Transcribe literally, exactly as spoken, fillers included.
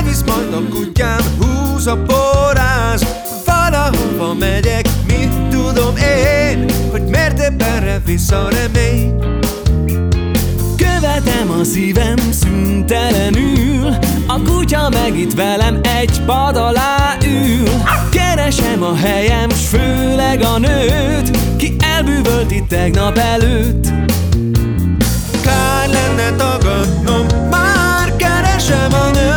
elvisz majd a kutyám, húz a poráz. Valahova megyek, mit tudom én, hogy miért éppen visz a remény. Követem a szívem szüntelenül, a kutya meg itt velem egy pad alá ül. Keresem a helyem, s főleg a nőt, ki elbűvölt itt tegnap előtt.